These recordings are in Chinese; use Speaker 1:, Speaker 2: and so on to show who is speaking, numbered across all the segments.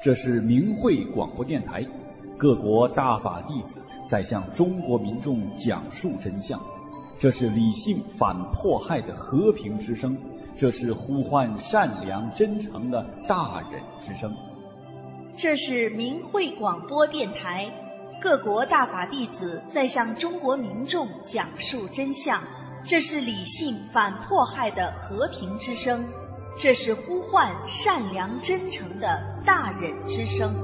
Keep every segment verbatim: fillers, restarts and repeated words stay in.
Speaker 1: 这是明慧广播电台，各国大法弟子在向中国民众讲述真相。这是理性反迫害的和平之声，这是呼唤善良真诚的大忍之声。
Speaker 2: 这是明慧广播电台，各国大法弟子在向中国民众讲述真相。这是理性反迫害的和平之声，这是呼唤善良真诚的大忍之声。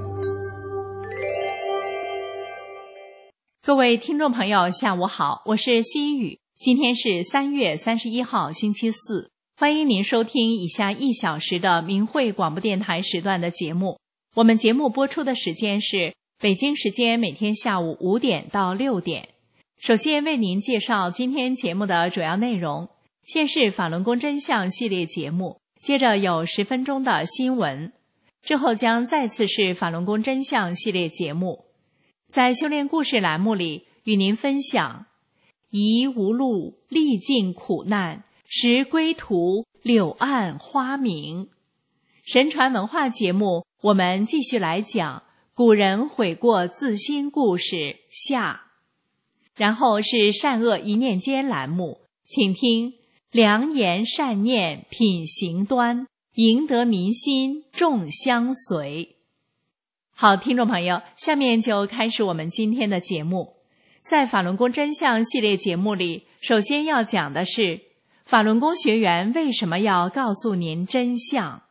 Speaker 3: 各位听众朋友，下午好，我是西雨。今天是三月三十一号，星期四。欢迎您收听以下一小时的明慧广播电台时段的节目。我们节目播出的时间是北京时间每天下午五点到六点。首先为您介绍今天节目的主要内容，先是法轮功真相系列节目，接着有十分钟的新闻，之后将再次是法轮功真相系列节目。在修炼故事栏目里，与您分享疑无路，历尽苦难，时归途，柳暗花明。神传文化节目，我们继续来讲古人悔过自新故事下。然后是善恶一念间栏目，请听良言善念品行端，赢得民心众相随。好，听众朋友，下面就开始我们今天的节目。在法轮功真相系列节目里，首先要讲的是法轮功学员为什么要告诉您真相。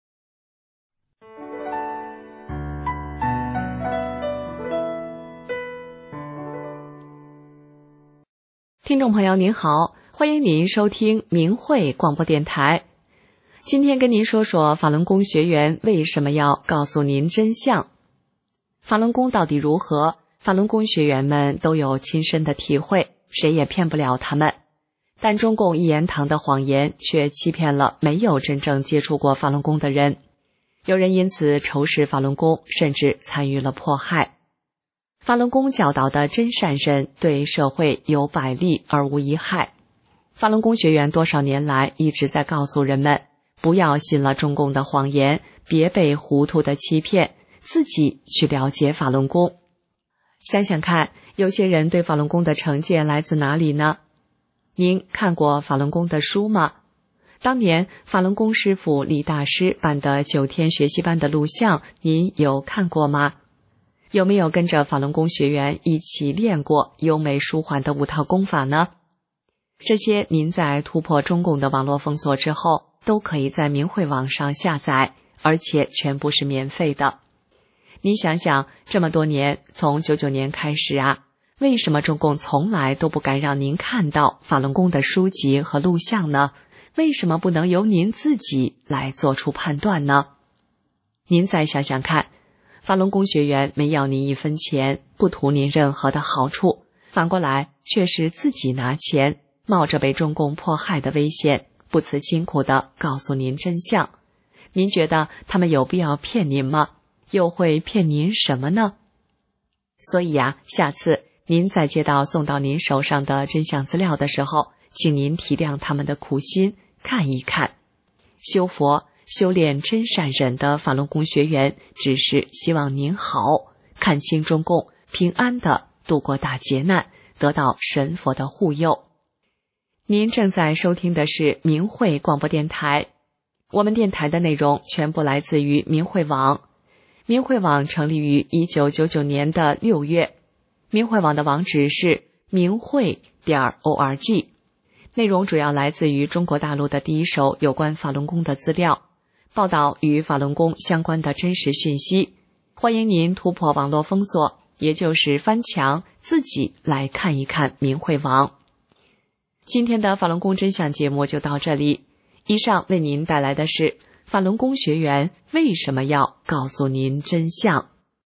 Speaker 4: 听众朋友您好，欢迎您收听明慧广播电台。今天跟您说说法轮功学员为什么要告诉您真相。法轮功到底如何？法轮功学员们都有亲身的体会，谁也骗不了他们。但中共一言堂的谎言却欺骗了没有真正接触过法轮功的人。有人因此仇视法轮功，甚至参与了迫害。法轮功教导的真善忍对社会有百利而无一害。法轮功学员多少年来一直在告诉人们，不要信了中共的谎言，别被糊涂的欺骗，自己去了解法轮功。想想看，有些人对法轮功的成见来自哪里呢？您看过法轮功的书吗？当年法轮功师父李大师办的九天学习班的录像，您有看过吗？有没有跟着法轮功学员一起练过优美舒缓的五套功法呢？这些您在突破中共的网络封锁之后，都可以在明慧网上下载，而且全部是免费的。您想想，这么多年，从九九年开始啊，为什么中共从来都不敢让您看到法轮功的书籍和录像呢？为什么不能由您自己来做出判断呢？您再想想看，法轮功学员没要您一分钱，不图您任何的好处，反过来却是自己拿钱，冒着被中共迫害的危险，不辞辛苦地告诉您真相。您觉得他们有必要骗您吗？又会骗您什么呢？所以啊，下次您在接到送到您手上的真相资料的时候，请您体谅他们的苦心，看一看。修佛修炼真善忍的法轮功学员只是希望您好，看清中共，平安地度过大劫难，得到神佛的护佑。您正在收听的是明慧广播电台，我们电台的内容全部来自于明慧网。明慧网成立于一九九九年的六月，明慧网的网址是明慧点 org， 内容主要来自于中国大陆的第一手有关法轮功的资料，报道与法轮功相关的真实讯息。欢迎您突破网络封锁，也就是翻墙，自己来看一看明慧网。今天的法轮功真相节目就到这里，以上为您带来的是法轮功学员为什么要告诉您真相。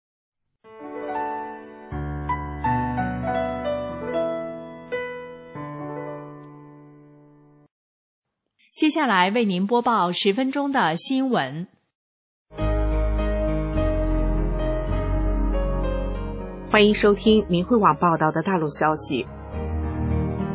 Speaker 3: 接下来为您播报十分钟的新闻。
Speaker 5: 欢迎收听明慧网报道的大陆消息。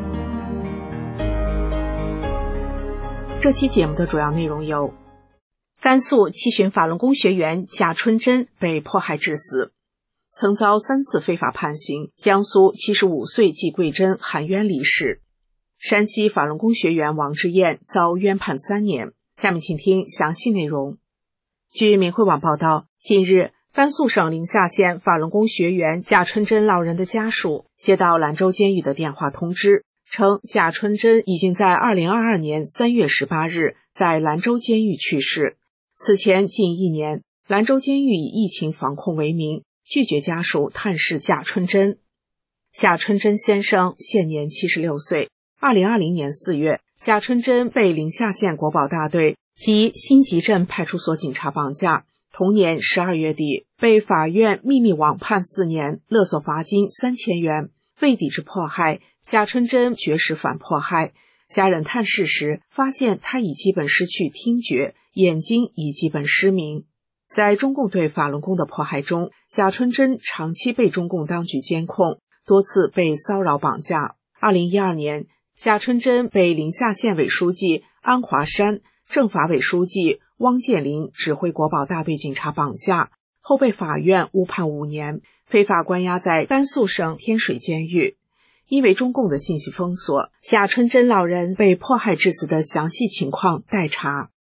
Speaker 5: 这期节目的主要内容有： 甘肃七旬法轮功学员贾春珍被迫害致死，曾遭三次非法判刑。江苏七十五岁季桂珍含冤离世。山西法轮功学员王志燕遭冤判三年。下面请听详细内容。据民汇网报道，近日甘肃省临夏县法轮功学员贾春珍老人的家属接到兰州监狱的电话通知，称贾春珍已经在二零二二年三月十八日在兰州监狱去世。此前近一年，兰州监狱以疫情防控为名，拒绝家属探视贾春珍。贾春珍先生现年七十六岁。二零二零年四月，贾春珍被临夏县国保大队及新集镇派出所警察绑架。同年十二月底，被法院秘密网判四年，勒索罚金三千元。为抵制迫害，贾春珍绝食反迫害。家人探视时，发现他已基本失去听觉，眼睛已基本失明。在中共对法轮功的迫害中，贾春珍长期被中共当局监控，多次被骚扰绑架。二零一二年，贾春珍被临夏县委书记安华山、政法委书记汪建林指挥国保大队警察绑架，后被法院误判五年，非法关押在甘肃省天水监狱。因为中共的信息封锁，贾春珍老人被迫害致死的详细情况待查。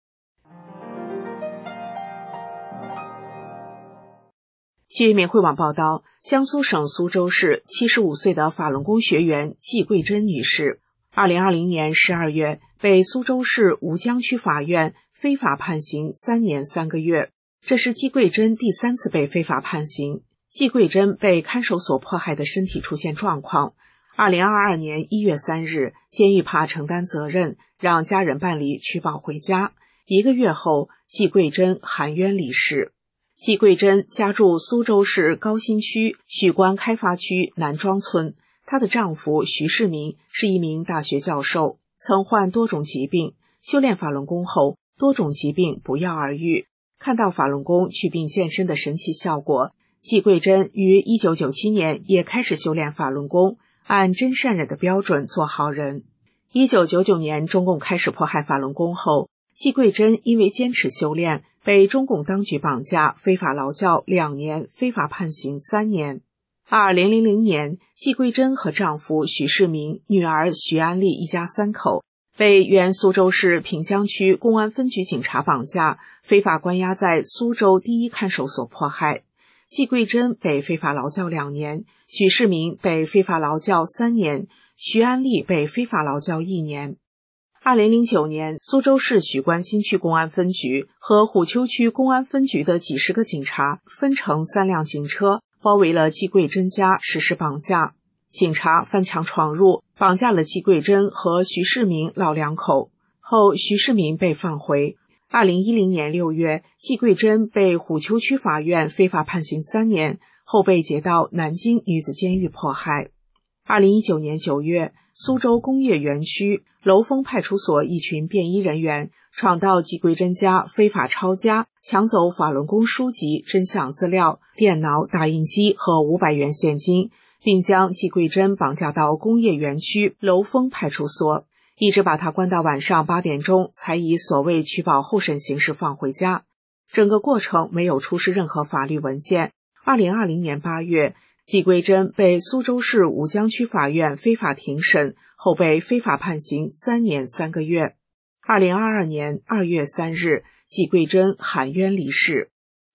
Speaker 5: 据民汇网报道，江苏省苏州市七十五岁的法轮功学员季桂珍女士，二零二零年十二月被苏州市吴江区法院非法判刑三年三个月，这是季桂珍第三次被非法判刑。季桂珍被看守所迫害的身体出现状况。二零二二年一月三日，监狱怕承担责任，让家人办理取保回家。一个月后，季桂珍含冤离世。季桂珍家住苏州市高新区许关开发区南庄村，她的丈夫徐世民是一名大学教授，曾患多种疾病，修炼法轮功后，多种疾病不药而愈。看到法轮功祛病健身的神奇效果，季桂珍于一九九七年也开始修炼法轮功，按真善忍的标准做好人。一九九九年中共开始迫害法轮功后，季桂珍因为坚持修炼，被中共当局绑架，非法劳教两年，非法判刑三年。二零零零年，季桂珍和丈夫许世民、女儿许安丽一家三口被原苏州市平江区公安分局警察绑架，非法关押在苏州第一看守所迫害。季桂珍被非法劳教两年，许世民被非法劳教三年，徐安丽被非法劳教一年。二零零九年，苏州市许关新区公安分局和虎丘区公安分局的几十个警察分成三辆警车，包围了季桂珍家实施绑架。警察翻墙闯入，绑架了季桂珍和徐世民老两口。后徐世民被放回。二零一零年六月，季桂珍被虎丘区法院非法判刑三年，后被劫到南京女子监狱迫害。二零一九年九月，苏州工业园区楼峰派出所一群便衣人员闯到季桂珍家，非法抄家，抢走法轮功书籍、真相资料、电脑、打印机和五百元现金，并将季桂珍绑架到工业园区楼峰派出所，一直把他关到晚上八点钟，才以所谓取保候审形式放回家。整个过程没有出示任何法律文件。二零二零年八月，季桂珍被苏州市吴江区法院非法庭审，后被非法判刑三年三个月。二零二二年二月三日，季桂珍含冤离世。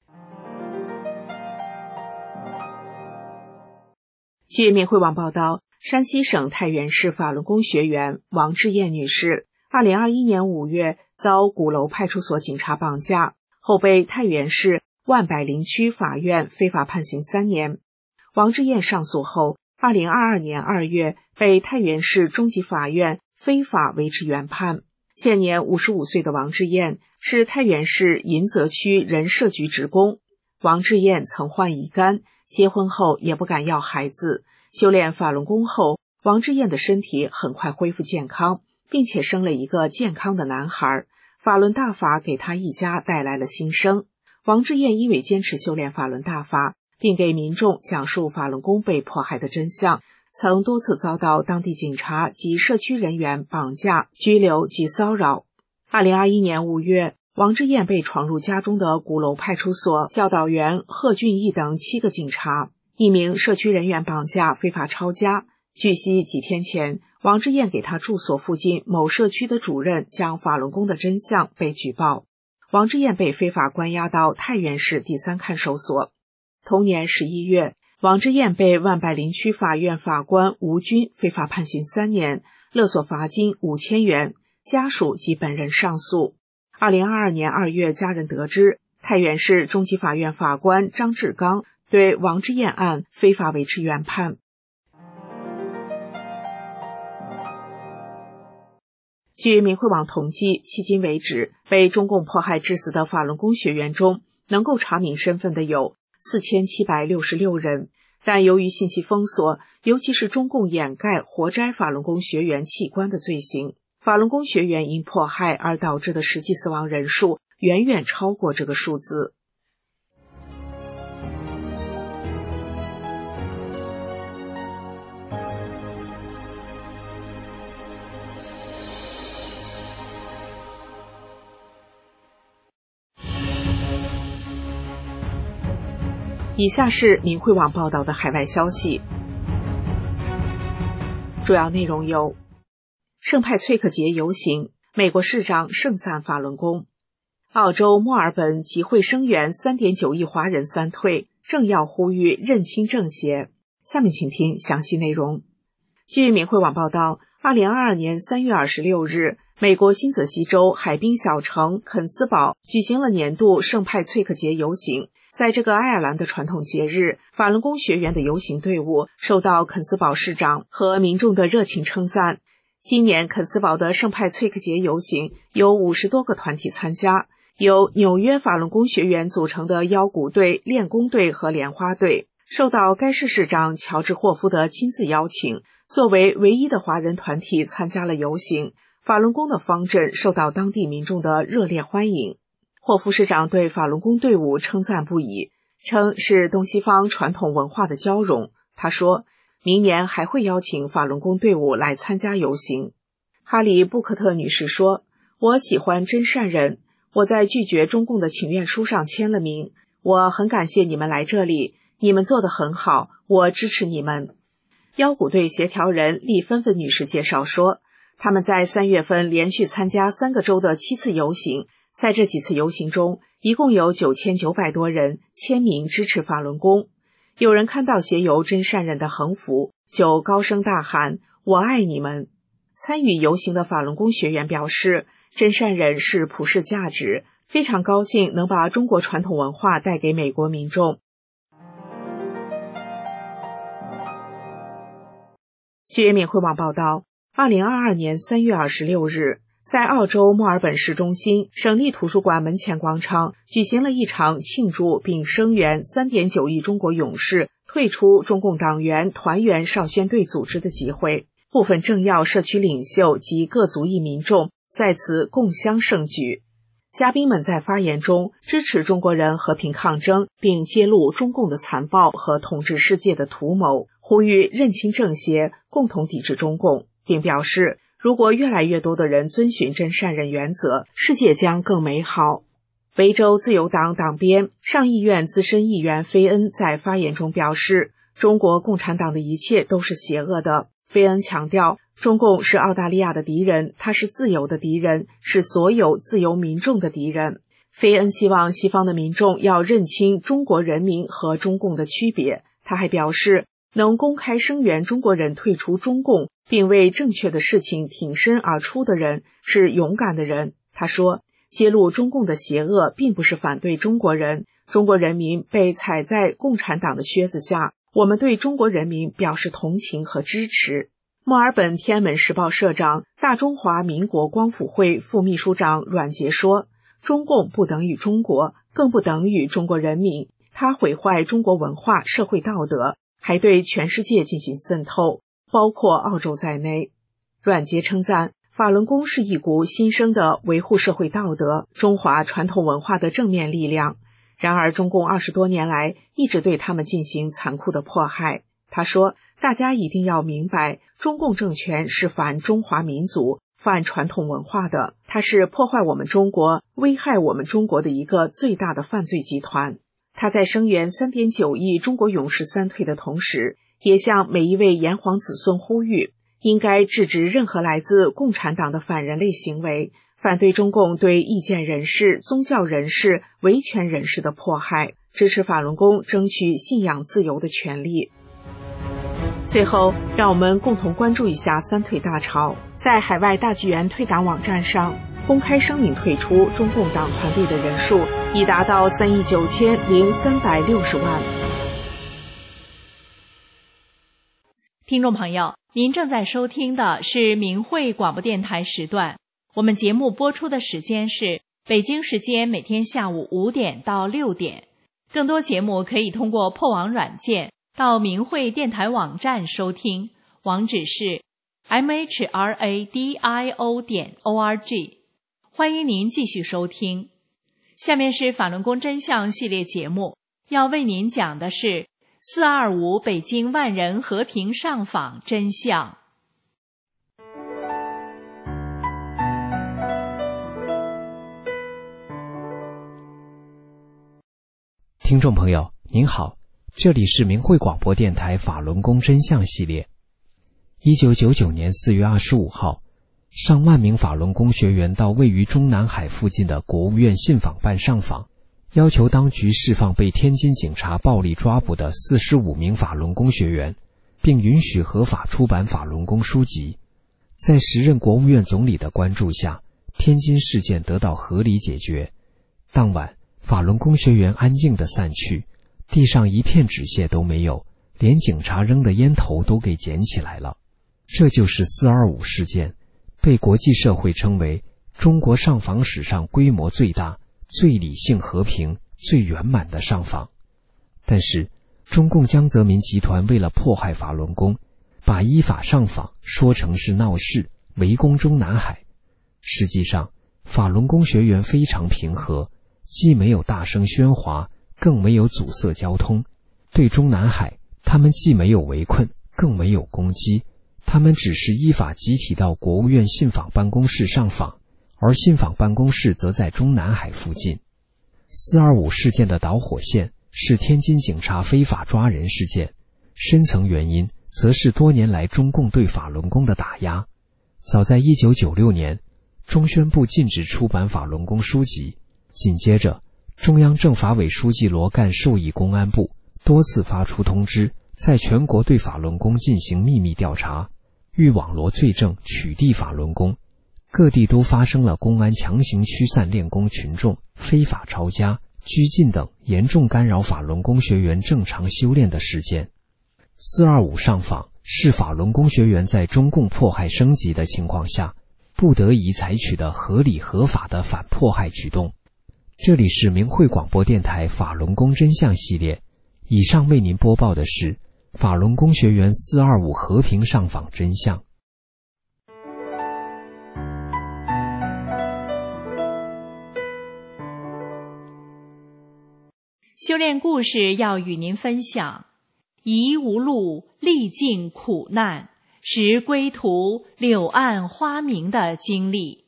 Speaker 5: 据民汇网报道，山西省太原市法轮功学员王志燕女士，二零二一年五月遭鼓楼派出所警察绑架，后被太原市万柏林区法院非法判刑三年。王志燕上诉后，二零二二年二月被太原市中级法院非法维持原判。现年五十五岁的王志燕是太原市银泽区人社局职工。王志燕曾患乙肝，结婚后也不敢要孩子。修炼法轮功后，王志燕的身体很快恢复健康，并且生了一个健康的男孩。法轮大法给他一家带来了新生。王志燕因为坚持修炼法轮大法，并给民众讲述法轮功被迫害的真相，曾多次遭到当地警察及社区人员绑架、拘留及骚扰。二零二一年五月， 王之燕被闯入家中的鼓楼派出所教导员贺俊义等七个警察，一名社区人员绑架非法抄家。据悉，几天前，王之燕给他住所附近某社区的主任讲法轮功的真相被举报，王之燕被非法关押到太原市第三看守所。同年十一月，王之燕被万柏林区法院法官吴军非法判刑三年，勒索罚金五千元，家属及本人上诉。二零二二年二月，家人得知太原市中级法院法官张志刚对王之燕案非法维持原判。据明慧网统计，迄今为止，被中共迫害致死的法轮功学员中，能够查明身份的有四千七百六十六人，但由于信息封锁，尤其是中共掩盖活摘法轮功学员器官的罪行，法轮功学员因迫害而导致的实际死亡人数远远超过这个数字。以下是明慧网报道的海外消息，主要内容有：圣派翠克节游行，美国市长盛赞法轮功；澳洲墨尔本集会声援 三点九亿华人三退，政要呼吁认清政协。下面请听详细内容。据明慧网报道，二零二二年三月二十六日，美国新泽西州海滨小城肯斯堡举行了年度圣派翠克节游行。在这个爱尔兰的传统节日，法轮功学员的游行队伍受到肯斯堡市长和民众的热情称赞。今年肯斯堡的圣派翠克节游行有五十多个团体参加，由纽约法轮功学员组成的腰鼓队、练功队和莲花队，受到该市市长乔治霍夫的亲自邀请，作为唯一的华人团体参加了游行。法轮功的方阵受到当地民众的热烈欢迎。霍夫市长对法轮功队伍称赞不已，称是东西方传统文化的交融。他说，明年还会邀请法轮功队伍来参加游行。哈里·布克特女士说，我喜欢真善人，我在拒绝中共的请愿书上签了名，我很感谢你们来这里，你们做得很好，我支持你们。腰鼓队协调人丽芬芬女士介绍说，他们在三月份连续参加三个州的七次游行，在这几次游行中，一共有九千九百多人签名支持法轮功。有人看到写有真善人的横幅，就高声大喊，我爱你们。参与游行的法轮功学员表示，真善人是普世价值，非常高兴能把中国传统文化带给美国民众。据缅汇网报道，二零二二年三月二十六日，在澳洲墨尔本市中心省立图书馆门前广场举行了一场庆祝并声援 三点九亿中国勇士退出中共党员团员少先队组织的集会，部分政要、社区领袖及各族裔民众在此共襄盛举。嘉宾们在发言中支持中国人和平抗争，并揭露中共的残暴和统治世界的图谋，呼吁认清政协，共同抵制中共，并表示如果越来越多的人遵循真善人原则，世界将更美好。维州自由党党鞭、上议院资深议员菲恩在发言中表示，中国共产党的一切都是邪恶的。菲恩强调，中共是澳大利亚的敌人，他是自由的敌人，是所有自由民众的敌人。菲恩希望西方的民众要认清中国人民和中共的区别。他还表示，能公开声援中国人退出中共，并为正确的事情挺身而出的人是勇敢的人。他说，揭露中共的邪恶并不是反对中国人，中国人民被踩在共产党的靴子下，我们对中国人民表示同情和支持。墨尔本天安门时报社长、大中华民国光复会副秘书长阮杰说，中共不等于中国，更不等于中国人民，它毁坏中国文化、社会道德，还对全世界进行渗透，包括澳洲在内。阮杰称赞法轮功是一股新生的维护社会道德、中华传统文化的正面力量。然而，中共二十多年来一直对他们进行残酷的迫害。他说，大家一定要明白，中共政权是反中华民族、 反传统文化的，它是破坏我们中国、危害我们中国的一个最大的犯罪集团。他在声援 三点九亿中国勇士三退的同时，也向每一位炎黄子孙呼吁，应该制止任何来自共产党的反人类行为，反对中共对意见人士、宗教人士、维权人士的迫害，支持法轮功争取信仰自由的权利。最后，让我们共同关注一下三退大潮。在海外大剧院退党网站上，公开声明退出中共党团队的人数已达到三亿九千零三百六十万。
Speaker 3: 听众朋友，您正在收听的是明慧广播电台时段，我们节目播出的时间是北京时间每天下午五点到六点。更多节目可以通过破网软件到明慧电台网站收听，网址是 m h r a d i o 点 o r g。 欢迎您继续收听。下面是法轮功真相系列节目，要为您讲的是四二五北京万人和平上访真相。
Speaker 6: 听众朋友您好，这里是明慧广播电台法轮功真相系列。一九九九年四月二十五号，上万名法轮功学员到位于中南海附近的国务院信访办上访，要求当局释放被天津警察暴力抓捕的四十五名法轮功学员，并允许合法出版法轮功书籍。在时任国务院总理的关注下，天津事件得到合理解决。当晚，法轮功学员安静地散去，地上一片纸屑都没有，连警察扔的烟头都给捡起来了。这就是四二五事件，被国际社会称为中国上访史上规模最大、最理性和平、最圆满的上访。但是，中共江泽民集团为了迫害法轮功，把依法上访说成是闹事、围攻中南海。实际上，法轮功学员非常平和，既没有大声喧哗，更没有阻塞交通。对中南海，他们既没有围困，更没有攻击，他们只是依法集体到国务院信访办公室上访，而信访办公室则在中南海附近。四二五事件的导火线是天津警察非法抓人事件，深层原因则是多年来中共对法轮功的打压。早在一九九六年，中宣部禁止出版法轮功书籍，紧接着中央政法委书记罗干授意公安部多次发出通知，在全国对法轮功进行秘密调查，欲网罗罪证取缔法轮功。各地都发生了公安强行驱散练功群众、非法抄家、拘禁等严重干扰法轮功学员正常修炼的事件。四二五上访是法轮功学员在中共迫害升级的情况下不得已采取的合理合法的反迫害举动。这里是明慧广播电台法轮功真相系列，以上为您播报的是法轮功学员四二五和平上访真相。
Speaker 3: 修炼故事要与您分享：疑无路，历尽苦难，时归途，柳暗花明的经历。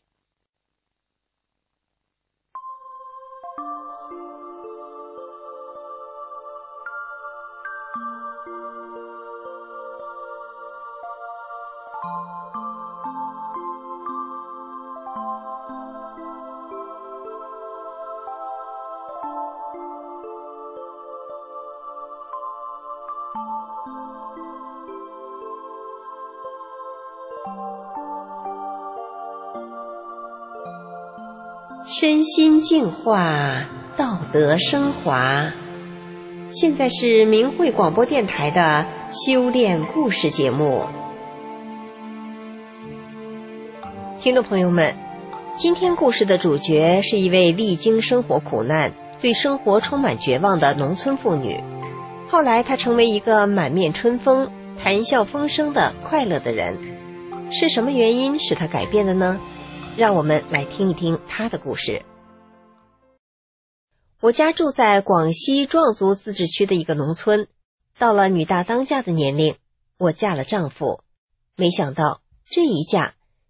Speaker 7: 身心净化，道德升华。现在是明慧广播电台的修炼故事节目。听众朋友们，今天故事的主角是一位历经生活苦难、对生活充满绝望的农村妇女。后来她成为一个满面春风、谈笑风生的快乐的人。是什么原因使她改变的呢？让我们来听一听她的故事。我家住在广西壮族自治区的一个农村，到了女大当嫁的年龄，我嫁了丈夫。没想到这一嫁，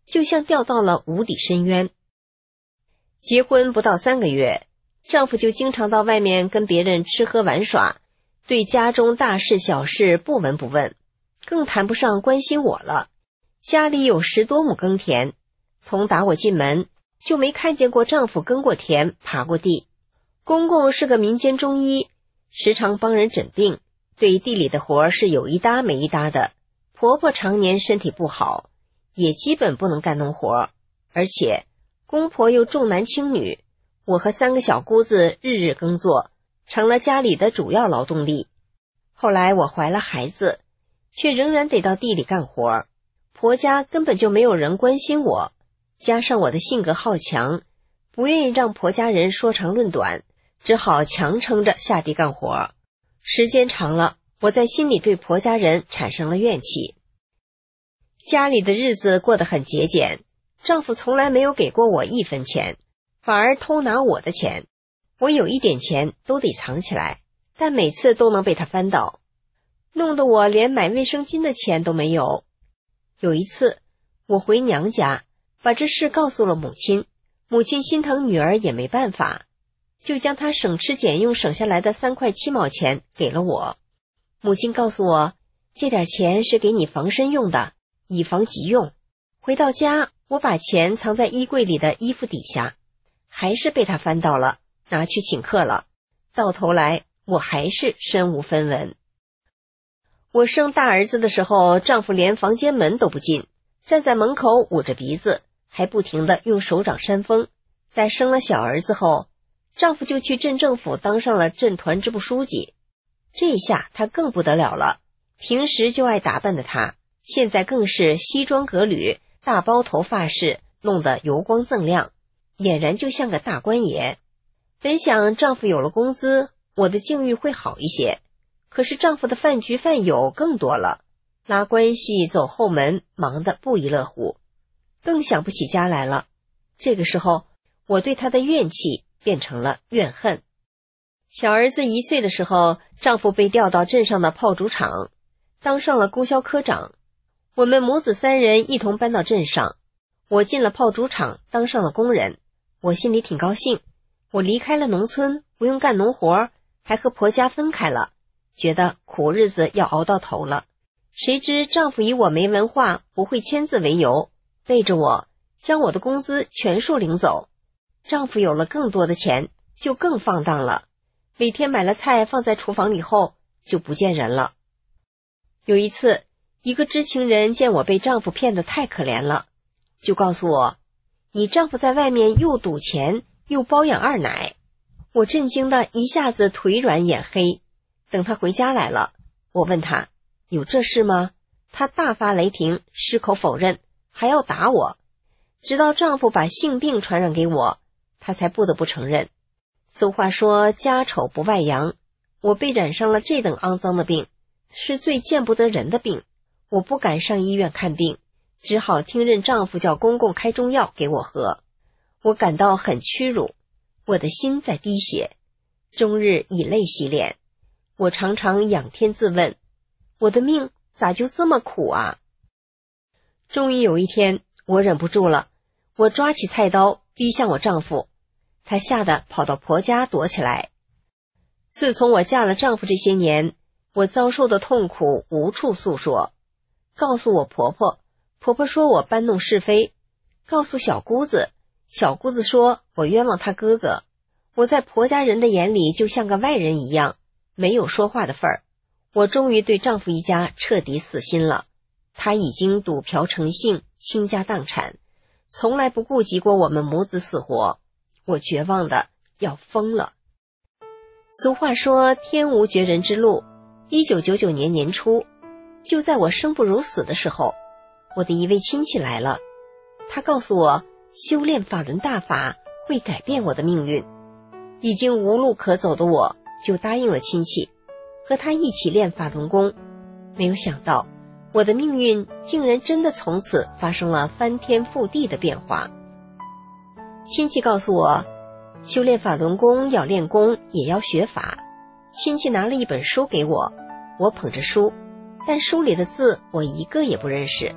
Speaker 7: 就像掉到了无底深渊。结婚不到三个月，丈夫就经常到外面跟别人吃喝玩耍，对家中大事小事不闻不问，更谈不上关心我了。家里有十多亩耕田，从打我进门就没看见过丈夫耕过田爬过地。公公是个民间中医，时常帮人诊病，对地里的活是有一搭没一搭的。婆婆常年身体不好，也基本不能干农活，而且公婆又重男轻女，我和三个小姑子日日耕作，成了家里的主要劳动力。后来我怀了孩子，却仍然得到地里干活，婆家根本就没有人关心我，加上我的性格好强，不愿意让婆家人说长论短，只好强撑着下地干活。时间长了，我在心里对婆家人产生了怨气。家里的日子过得很节俭，丈夫从来没有给过我一分钱，反而偷拿我的钱。我有一点钱都得藏起来，但每次都能被他翻倒，弄得我连买卫生巾的钱都没有。有一次我回娘家，把这事告诉了母亲，母亲心疼女儿也没办法，就将她省吃俭用省下来的三块七毛钱给了我。母亲告诉我，这点钱是给你防身用的，以防急用。回到家，我把钱藏在衣柜里的衣服底下，还是被她翻到了，拿去请客了。到头来我还是身无分文。我生大儿子的时候，丈夫连房间门都不进，站在门口捂着鼻子，还不停地用手掌扇风。在生了小儿子后，丈夫就去镇政府当上了镇团支部书记。这下他更不得了了，平时就爱打扮的他，现在更是西装革履，大包头发饰弄得油光锃亮，俨然就像个大官爷。本想丈夫有了工资，我的境遇会好一些，可是丈夫的饭局饭友更多了，拉关系走后门，忙得不亦乐乎，更想不起家来了。这个时候我对他的怨气变成了怨恨。小儿子一岁的时候，丈夫被调到镇上的炮竹厂，当上了供销科长。我们母子三人一同搬到镇上，我进了炮竹厂，当上了工人。我心里挺高兴，我离开了农村，不用干农活，还和婆家分开了，觉得苦日子要熬到头了。谁知丈夫以我没文化，不会签字为由，背着我将我的工资全数领走。丈夫有了更多的钱，就更放荡了，每天买了菜放在厨房里后就不见人了。有一次，一个知情人见我被丈夫骗得太可怜了，就告诉我，你丈夫在外面又赌钱又包养二奶。我震惊的一下子腿软眼黑。等他回家来了，我问他有这事吗？他大发雷霆，矢口否认，还要打我。直到丈夫把性病传染给我，他才不得不承认。俗话说家丑不外扬，我被染上了这等肮脏的病，是最见不得人的病。我不敢上医院看病，只好听任丈夫叫公公开中药给我喝。我感到很屈辱，我的心在滴血，终日以泪洗脸。我常常仰天自问，我的命咋就这么苦啊？终于有一天，我忍不住了，我抓起菜刀逼向我丈夫，他吓得跑到婆家躲起来。自从我嫁了丈夫这些年，我遭受的痛苦无处诉说，告诉我婆婆，婆婆说我搬弄是非，告诉小姑子，小姑子说我冤枉她哥哥。我在婆家人的眼里就像个外人一样，没有说话的份儿。我终于对丈夫一家彻底死心了，他已经赌嫖成性，倾家荡产，从来不顾及过我们母子死活。我绝望的要疯了。俗话说天无绝人之路。一九九九年年初，就在我生不如死的时候，我的一位亲戚来了，他告诉我修炼法轮大法会改变我的命运。已经无路可走的我就答应了亲戚，和他一起练法轮功。没有想到我的命运竟然真的从此发生了翻天覆地的变化。亲戚告诉我，修炼法轮功要练功也要学法。亲戚拿了一本书给我，我捧着书，但书里的字我一个也不认识。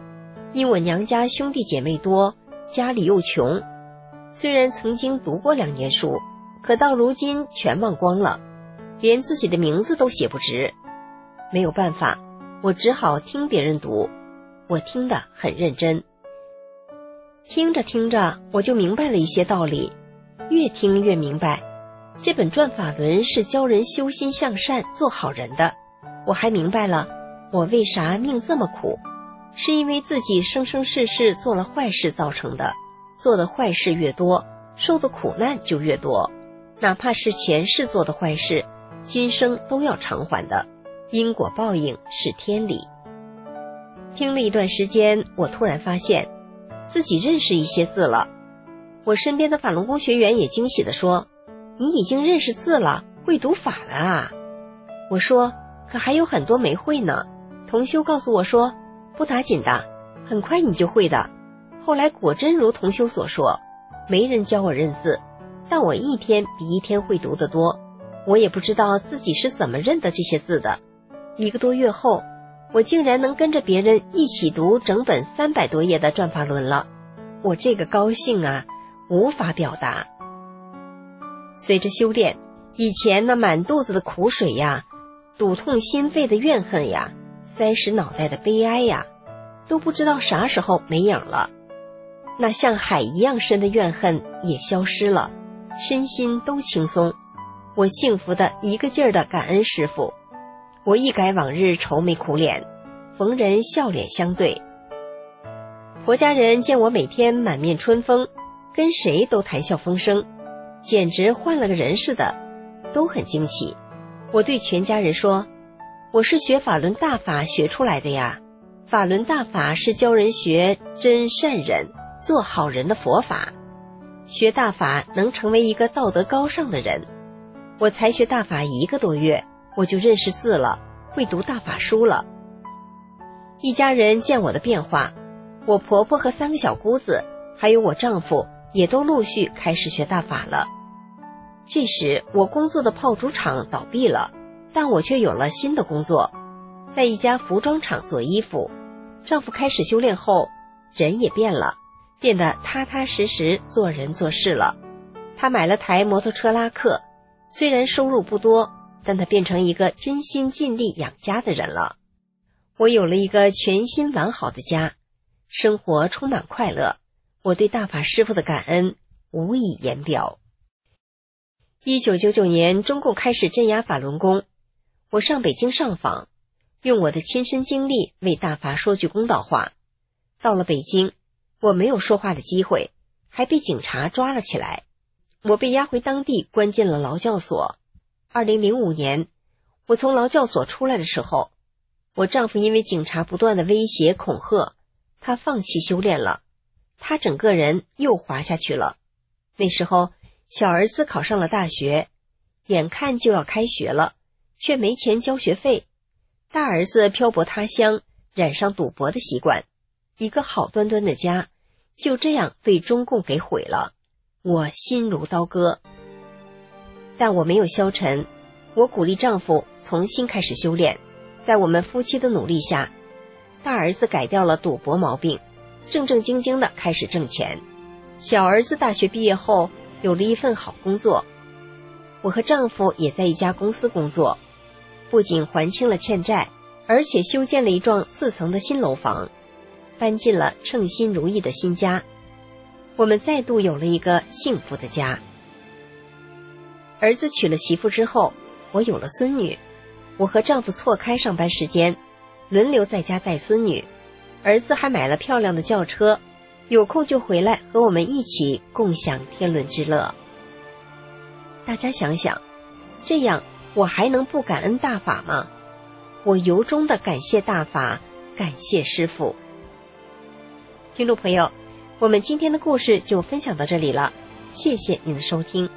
Speaker 7: 因我娘家兄弟姐妹多，家里又穷，虽然曾经读过两年书，可到如今全忘光了，连自己的名字都写不直。没有办法，我只好听别人读，我听得很认真。听着听着，我就明白了一些道理，越听越明白，这本转法轮是教人修心向善，做好人的。我还明白了，我为啥命这么苦，是因为自己生生世世做了坏事造成的。做的坏事越多，受的苦难就越多，哪怕是前世做的坏事，今生都要偿还的，因果报应是天理。听了一段时间，我突然发现自己认识一些字了。我身边的法轮功学员也惊喜地说，你已经认识字了，会读法了啊。我说，可还有很多没会呢。同修告诉我说，不打紧的，很快你就会的。后来果真如同修所说，没人教我认字，但我一天比一天会读得多。我也不知道自己是怎么认得这些字的。一个多月后，我竟然能跟着别人一起读整本三百多页的转法轮了。我这个高兴啊，无法表达。随着修炼，以前那满肚子的苦水呀，堵痛心肺的怨恨呀，塞实脑袋的悲哀呀，都不知道啥时候没影了。那像海一样深的怨恨也消失了，身心都轻松。我幸福的一个劲儿的感恩师父。我一改往日愁眉苦脸，逢人笑脸相对。婆家人见我每天满面春风，跟谁都谈笑风生，简直换了个人似的，都很惊奇。我对全家人说，我是学法轮大法学出来的呀，法轮大法是教人学真善忍，做好人的佛法，学大法能成为一个道德高尚的人。我才学大法一个多月，我就认识字了，会读大法书了。一家人见我的变化，我婆婆和三个小姑子还有我丈夫也都陆续开始学大法了。这时我工作的炮竹厂倒闭了，但我却有了新的工作，在一家服装厂做衣服。丈夫开始修炼后，人也变了，变得踏踏实实做人做事了。他买了台摩托车拉客，虽然收入不多，但他变成一个真心尽力养家的人了。我有了一个全新完好的家，生活充满快乐。我对大法师父的感恩无以言表。一九九九年，中共开始镇压法轮功，我上北京上访，用我的亲身经历为大法说句公道话。到了北京，我没有说话的机会，还被警察抓了起来。我被押回当地，关进了劳教所。二零零五年，我从劳教所出来的时候，我丈夫因为警察不断的威胁恐吓，他放弃修炼了，他整个人又滑下去了。那时候小儿子考上了大学，眼看就要开学了，却没钱交学费。大儿子漂泊他乡，染上赌博的习惯，一个好端端的家就这样被中共给毁了。我心如刀割，但我没有消沉，我鼓励丈夫重新开始修炼。在我们夫妻的努力下，大儿子改掉了赌博毛病，正正经经的开始挣钱。小儿子大学毕业后有了一份好工作，我和丈夫也在一家公司工作，不仅还清了欠债，而且修建了一幢四层的新楼房，搬进了称心如意的新家。我们再度有了一个幸福的家。儿子娶了媳妇之后，我有了孙女，我和丈夫错开上班时间，轮流在家带孙女。儿子还买了漂亮的轿车，有空就回来和我们一起共享天伦之乐。大家想想，这样我还能不感恩大法吗？我由衷的感谢大法，感谢师父。听众朋友，我们今天的故事就分享到这里了，谢谢您的收听。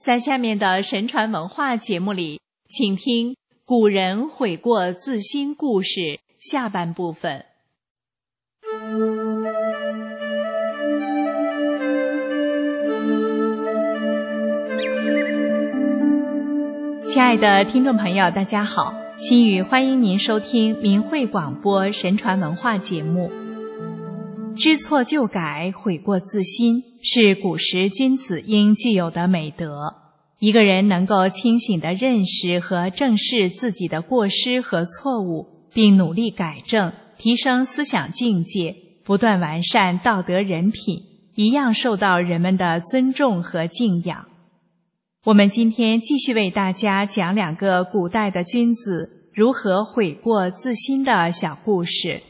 Speaker 3: 在下面的神传文化节目里，请听古人悔过自新故事下半部分。亲爱的听众朋友，大家好，心语欢迎您收听明慧广播神传文化节目。知错就改，悔过自新，是古时君子应具有的美德。一个人能够清醒地认识和正视自己的过失和错误，并努力改正，提升思想境界，不断完善道德人品，一样受到人们的尊重和敬仰。我们今天继续为大家讲两个古代的君子如何悔过自新的小故事。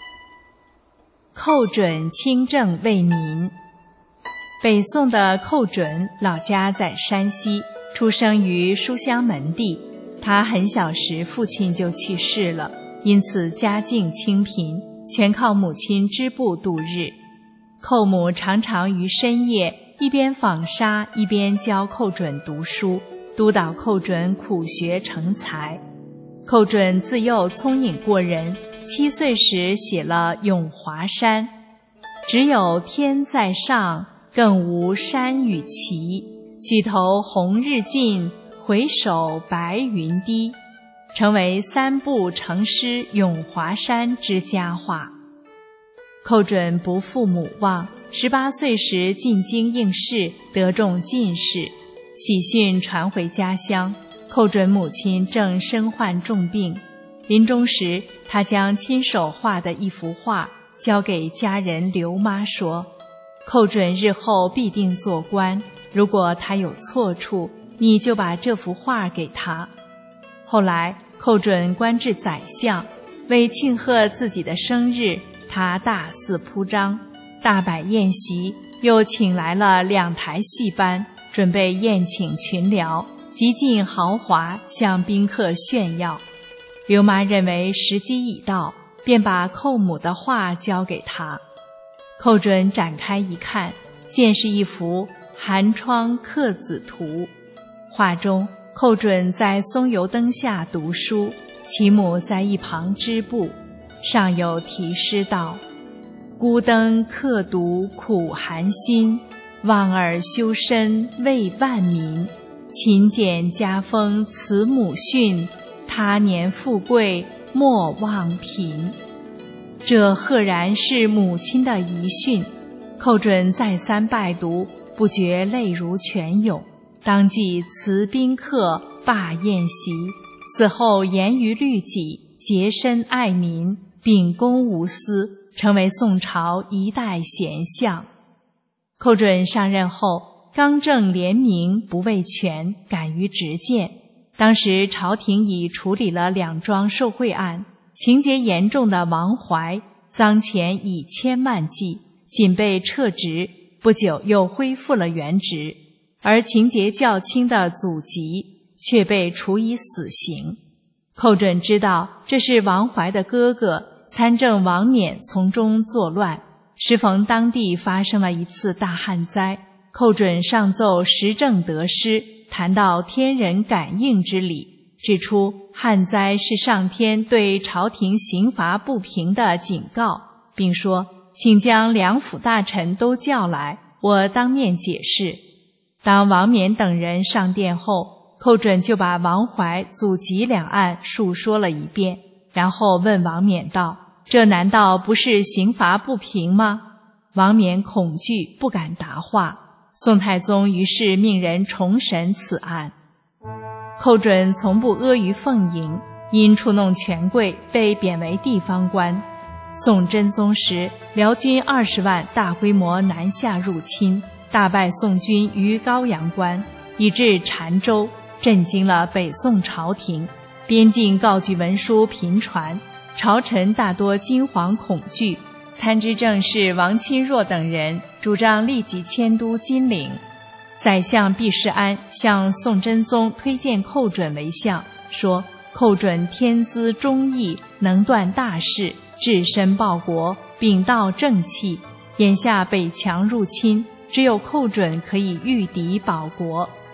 Speaker 3: 寇准清正为民。北宋的寇准老家在山西，出生于书香门第。他很小时父亲就去世了，因此家境清贫，全靠母亲织布度日。寇母常常于深夜一边纺纱一边教寇准读书，督导寇准苦学成才。寇准自幼聪颖过人，七岁时写了《咏华山》：只有天在上，更无山与齐，举头红日近，回首白云低，成为三部成诗《咏华山》之佳话。寇准不负母望，十八岁时进京应试，得中进士。喜讯传回家乡，寇准母亲正身患重病。临终时，他将亲手画的一幅画交给家人刘妈说：寇准日后必定做官，如果他有错处，你就把这幅画给他。后来寇准官至宰相，为庆贺自己的生日，他大肆铺张，大摆宴席，又请来了两台戏班，准备宴请群僚，极尽豪华，向宾客炫耀。刘妈认为时机已到，便把寇母的画交给他。寇准展开一看，见是一幅寒窗客子图。画中寇准在松油灯下读书，其母在一旁织布，上有题诗道：孤灯刻读苦寒心，望尔修身为万民，勤俭家风慈母训，他年富贵莫忘贫。这赫然是母亲的遗训。寇准再三拜读，不觉泪如泉涌，当即辞宾客，罢宴席。此后严于律己，洁身爱民，秉公无私，成为宋朝一代贤相。寇准上任后，刚正廉明，不畏权，敢于直谏。当时朝廷已处理了两桩受贿案，情节严重的王怀赃钱以千万计，仅被撤职，不久又恢复了原职；而情节较轻的祖籍却被处以死刑。寇准知道这是王怀的哥哥参政王冕从中作乱，时逢当地发生了一次大旱灾，寇准上奏时政得失，谈到天人感应之理，指出旱灾是上天对朝廷刑罚不平的警告，并说请将两府大臣都叫来，我当面解释。当王冕等人上殿后，寇准就把王怀、祖籍两案述说了一遍，然后问王冕道：这难道不是刑罚不平吗？王冕恐惧，不敢答话。宋太宗于是命人重审此案。寇准从不阿谀奉迎，因触弄权贵被贬为地方官。宋真宗时，辽军二十万大规模南下入侵，大败宋军于高阳关，以至澶州，震惊了北宋朝廷。边境告举文书频传，朝臣大多惊惶恐惧。参知政事王钦若等人主张立即迁都金陵。宰相毕世安向宋真宗推荐寇准为相，说寇准天资忠义，能断大事，置身报国，秉道正气。眼下北强入侵，只有寇准可以御敌保国。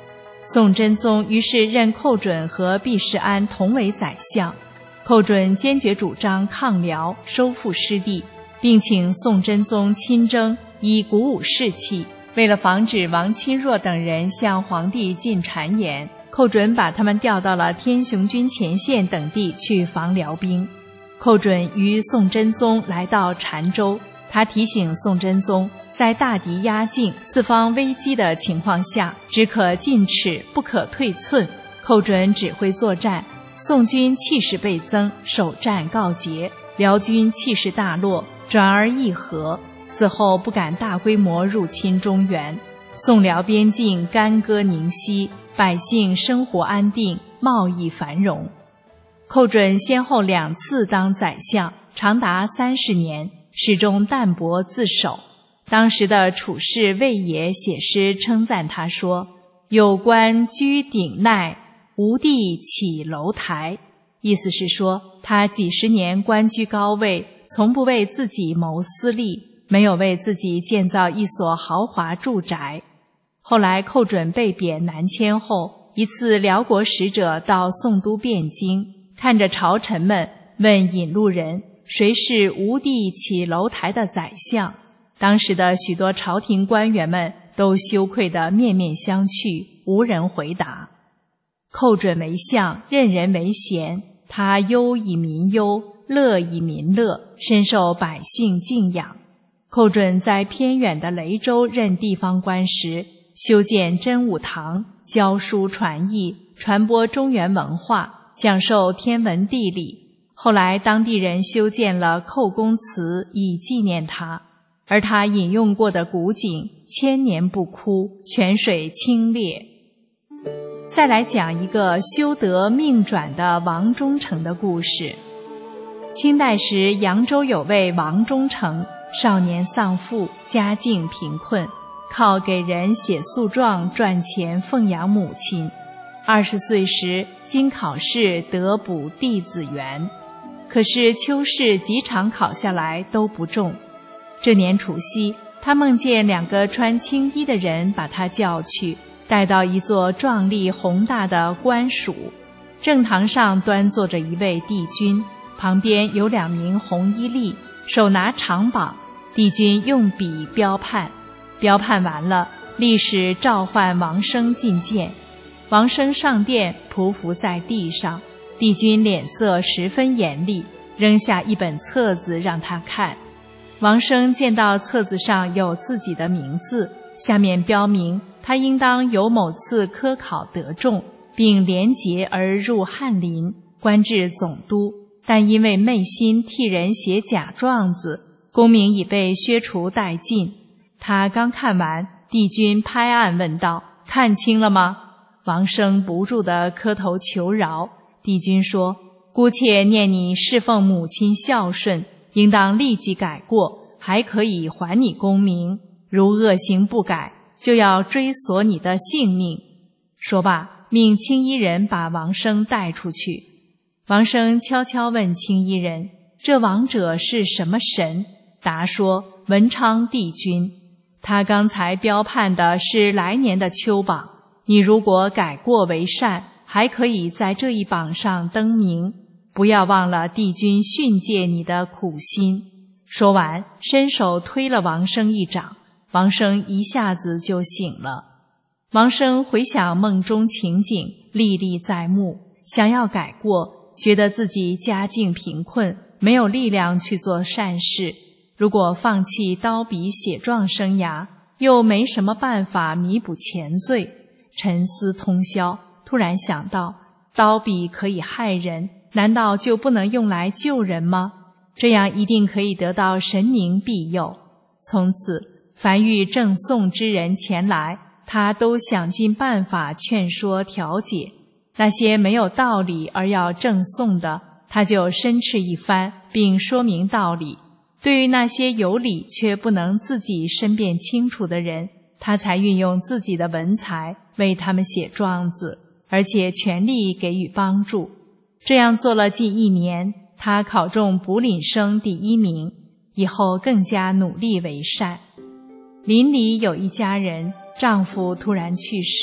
Speaker 3: 宋真宗于是任寇准和毕世安同为宰相。寇准坚决主张抗辽，收复失地，并请宋真宗亲征，以鼓舞士气。为了防止王钦若等人向皇帝进谗言，寇准把他们调到了天雄军前线等地去防辽兵。寇准与宋真宗来到澶州，他提醒宋真宗，在大敌压境、四方危机的情况下，只可进尺，不可退寸。寇准指挥作战，宋军气势倍增，首战告捷，辽军气势大落，转而议和。此后不敢大规模入侵中原，宋辽边境干戈宁息，百姓生活安定，贸易繁荣。寇准先后两次当宰相，长达三十年，始终淡泊自守。当时的处士魏野写诗称赞他说：“有官居顶鼐，无地起楼台。”意思是说，他几十年官居高位，从不为自己谋私利，没有为自己建造一所豪华住宅。后来寇准被贬南迁后，一次辽国使者到宋都汴京，看着朝臣们，问引路人谁是无地起楼台的宰相。当时的许多朝廷官员们都羞愧得面面相觑，无人回答。寇准为相，任人为贤，他忧以民忧，乐以民乐，深受百姓敬仰。寇准在偏远的雷州任地方官时，修建真武堂，教书传译，传播中原文化，讲授天文地理。后来当地人修建了寇公祠以纪念他，而他引用过的古井千年不枯，泉水清冽。再来讲一个修得命转的王忠诚的故事。清代时，扬州有位王忠诚，少年丧父，家境贫困，靠给人写诉状赚钱奉养母亲。二十岁时，经考试得补弟子员，可是秋试几场考下来都不中。这年除夕，他梦见两个穿青衣的人把他叫去，带到一座壮丽宏大的官署，正堂上端坐着一位帝君，旁边有两名红衣吏，手拿长榜。帝君用笔标判，标判完了，历使召唤王生觐见。王生上殿，匍匐在地上，帝君脸色十分严厉，扔下一本册子让他看。王生见到册子上有自己的名字，下面标明他应当有某次科考得中，并连结而入翰林，官至总督，但因为昧心替人写假状子，功名已被削除殆尽。他刚看完，帝君拍案问道：“看清了吗？”王生不住地磕头求饶。帝君说：“姑且念你侍奉母亲孝顺，应当立即改过，还可以还你功名。如恶行不改，就要追索你的性命。”说罢，命青衣人把王生带出去。王生悄悄问青衣人：“这王者是什么神？”答说：“文昌帝君。他刚才标判的是来年的秋榜，你如果改过为善，还可以在这一榜上登名。不要忘了帝君训诫你的苦心。”说完，伸手推了王生一掌，王生一下子就醒了。王生回想梦中情景，历历在目，想要改过，觉得自己家境贫困，没有力量去做善事。如果放弃刀笔写状生涯，又没什么办法弥补前罪。沉思通宵，突然想到，刀笔可以害人，难道就不能用来救人吗？这样一定可以得到神明庇佑。从此，凡遇赠送之人前来，他都想尽办法劝说调解。那些没有道理而要赠送的，他就申斥一番，并说明道理。对于那些有理却不能自己申辩清楚的人，他才运用自己的文才为他们写状子，而且全力给予帮助。这样做了近一年，他考中补廪生第一名，以后更加努力为善。邻里有一家人，丈夫突然去世，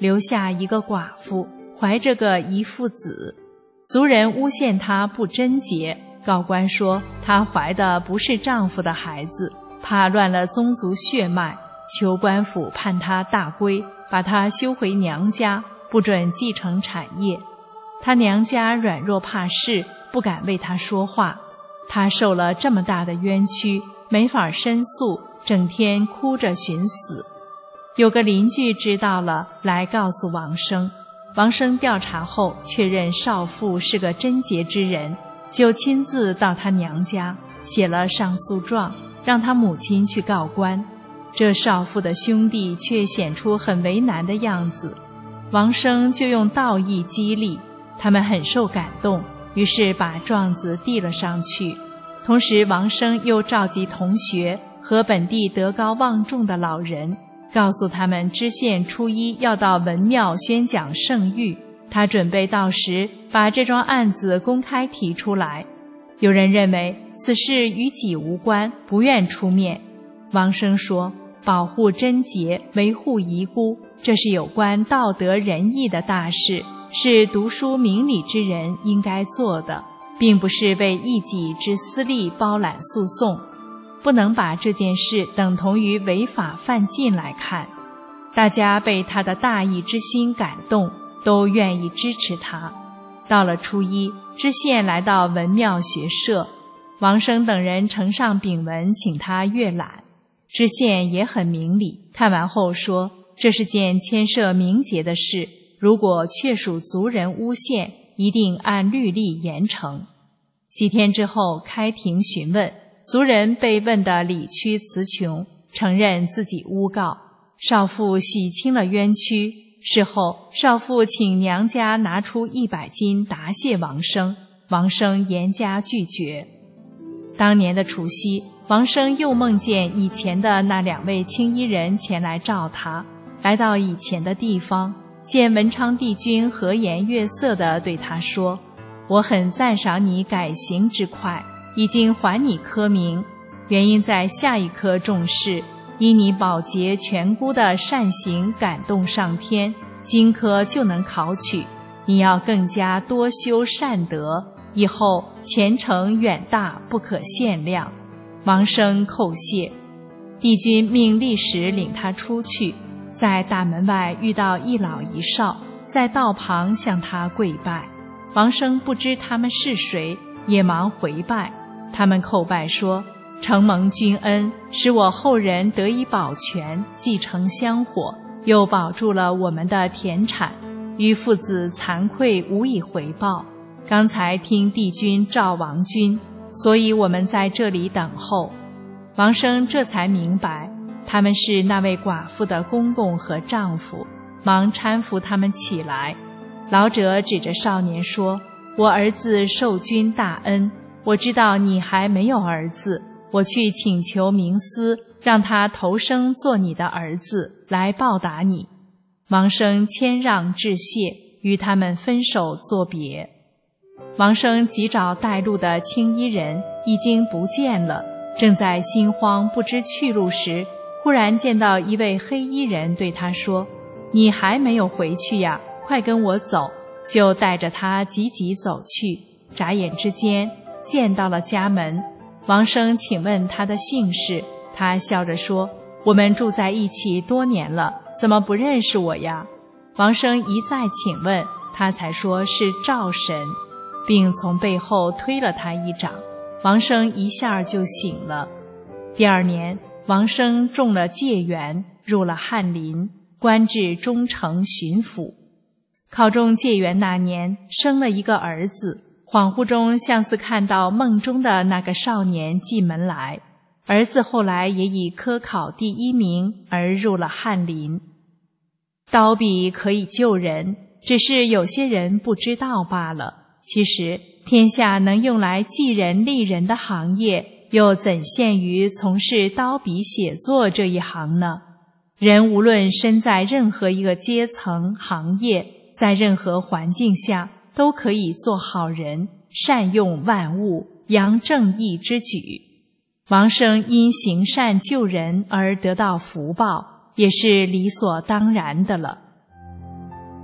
Speaker 3: 留下一个寡妇，怀着个遗腹子。族人诬陷她不贞洁，告官说她怀的不是丈夫的孩子，怕乱了宗族血脉，求官府判她大归，把她休回娘家，不准继承产业。她娘家软弱怕事，不敢为她说话。她受了这么大的冤屈，没法申诉，整天哭着寻死。有个邻居知道了，来告诉王生。王生调查后确认少妇是个贞洁之人，就亲自到她娘家写了上诉状，让她母亲去告官。这少妇的兄弟却显出很为难的样子，王生就用道义激励，他们很受感动，于是把状子递了上去。同时王生又召集同学和本地德高望重的老人，告诉他们知县初一要到文庙宣讲圣谕，他准备到时把这桩案子公开提出来。有人认为此事与己无关，不愿出面。王生说，保护贞洁，维护遗孤，这是有关道德仁义的大事，是读书明理之人应该做的，并不是为一己之私利包揽诉讼。不能把这件事等同于违法犯禁来看。大家被他的大义之心感动，都愿意支持他。到了初一，知县来到文庙学社，王生等人呈上禀文请他阅览。知县也很明理，看完后说，这是件牵涉名节的事，如果确属族人诬陷，一定按律例严惩。几天之后开庭询问，族人被问得理屈词穷，承认自己诬告。少妇洗清了冤屈，事后少妇请娘家拿出一百金答谢王生，王生严加拒绝。当年的除夕，王生又梦见以前的那两位青衣人前来召他，来到以前的地方，见文昌帝君和颜悦色地对他说，我很赞赏你改行之快，已经还你科名，原因在下一科重视，依你保洁全姑的善行感动上天，今科就能考取，你要更加多修善德，以后前程远大不可限量。王生叩谢，帝君命立时领他出去，在大门外遇到一老一少，在道旁向他跪拜。王生不知他们是谁，也忙回拜。他们叩拜说，承蒙君恩，使我后人得以保全，继承香火，又保住了我们的田产，于父子惭愧无以回报。刚才听帝君召王君，所以我们在这里等候。王生这才明白，他们是那位寡妇的公公和丈夫，忙搀扶他们起来。老者指着少年说，我儿子受君大恩，我知道你还没有儿子，我去请求明司，让他投生做你的儿子，来报答你。王生谦让致谢，与他们分手作别。王生急找带路的青衣人，已经不见了，正在心慌不知去路时，忽然见到一位黑衣人对他说，你还没有回去呀，快跟我走，就带着他急急走去。眨眼之间见到了家门，王生请问他的姓氏，他笑着说，我们住在一起多年了，怎么不认识我呀？王生一再请问，他才说是赵神，并从背后推了他一掌，王生一下就醒了。第二年，王生中了解元，入了翰林，官至中丞巡抚。考中解元那年，生了一个儿子，恍惚中像似看到梦中的那个少年进门来。儿子后来也以科考第一名而入了翰林。刀笔可以救人，只是有些人不知道罢了。其实天下能用来济人利人的行业，又怎限于从事刀笔写作这一行呢？人无论身在任何一个阶层行业，在任何环境下，都可以做好人，善用万物，扬正义之举。王生因行善救人而得到福报，也是理所当然的了。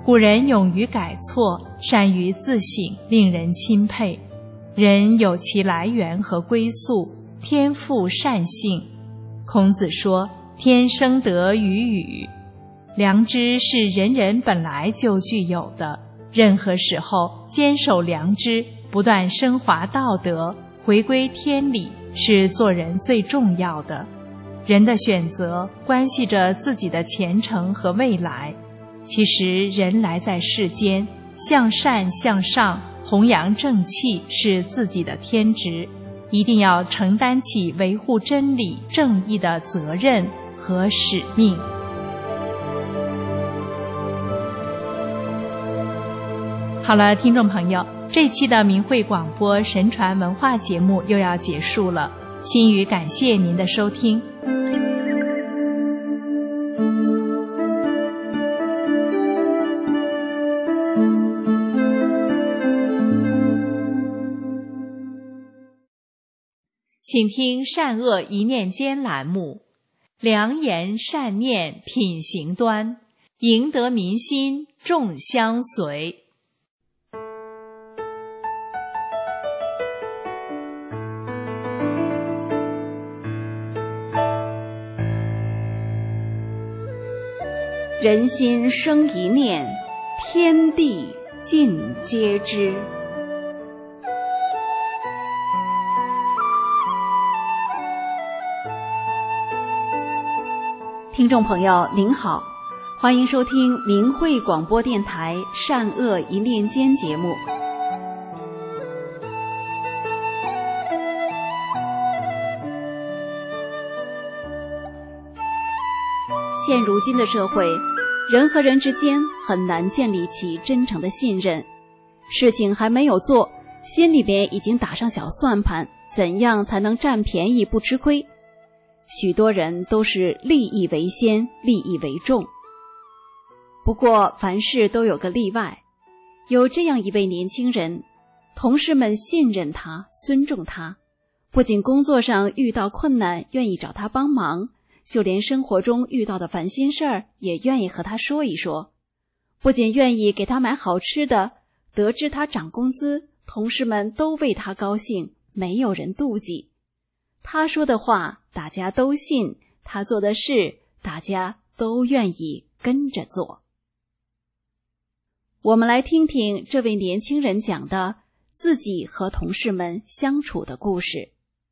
Speaker 3: 古人勇于改错，善于自省，令人钦佩。人有其来源和归宿，天赋善性。孔子说，天生得与与。良知是人人本来就具有的，任何时候坚守良知，不断升华道德，回归天理，是做人最重要的。人的选择关系着自己的前程和未来。其实人来在世间，向善向上，弘扬正气是自己的天职，一定要承担起维护真理正义的责任和使命。好了，听众朋友，这期的明慧广播神传文化节目又要结束了，心语感谢您的收听。请听善恶一念间栏目，良言善念品行端，赢得民心众相随。
Speaker 8: 人心生一念，天地尽皆知。听众朋友您好，欢迎收听明慧广播电台善恶一念间节目。现如今的社会，人和人之间很难建立起真诚的信任，事情还没有做，心里边已经打上小算盘，怎样才能占便宜不吃亏？许多人都是利益为先，利益为重。不过凡事都有个例外，有这样一位年轻人，同事们信任他，尊重他，不仅工作上遇到困难愿意找他帮忙，就连生活中遇到的烦心事儿也愿意和他说一说，不仅愿意给他买好吃的，得知他涨工资，同事们都为他高兴，没有人妒忌。他说的话大家都信，他做的事大家都愿意跟着做。我们来听听这位年轻人讲的自己和同事们相处的故事。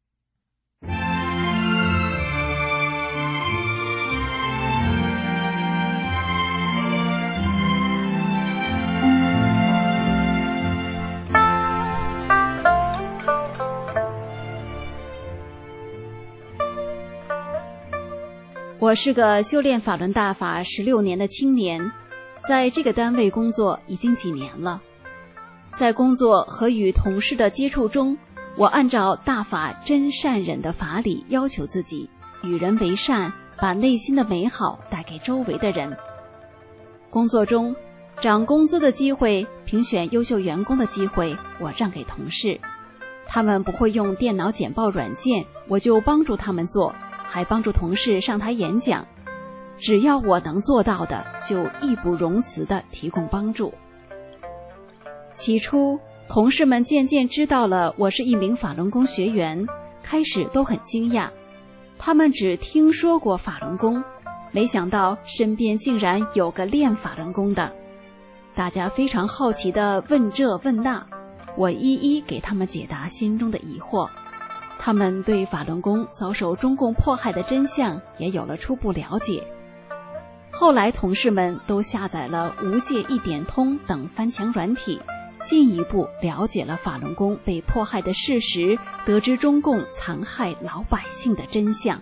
Speaker 8: 我是个修炼法轮大法十六年的青年，在这个单位工作已经几年了。在工作和与同事的接触中，我按照大法真善忍的法理要求自己，与人为善，把内心的美好带给周围的人。工作中，涨工资的机会、评选优秀员工的机会，我让给同事。他们不会用电脑简报软件，我就帮助他们做，还帮助同事上台演讲，只要我能做到的，就义不容辞地提供帮助。起初，同事们渐渐知道了我是一名法轮功学员，开始都很惊讶，他们只听说过法轮功，没想到身边竟然有个练法轮功的。大家非常好奇地问这问那，我一一给他们解答心中的疑惑。他们对法轮功遭受中共迫害的真相也有了初步了解。后来同事们都下载了无界一点通等翻墙软体，进一步了解了法轮功被迫害的事实，得知中共残害老百姓的真相。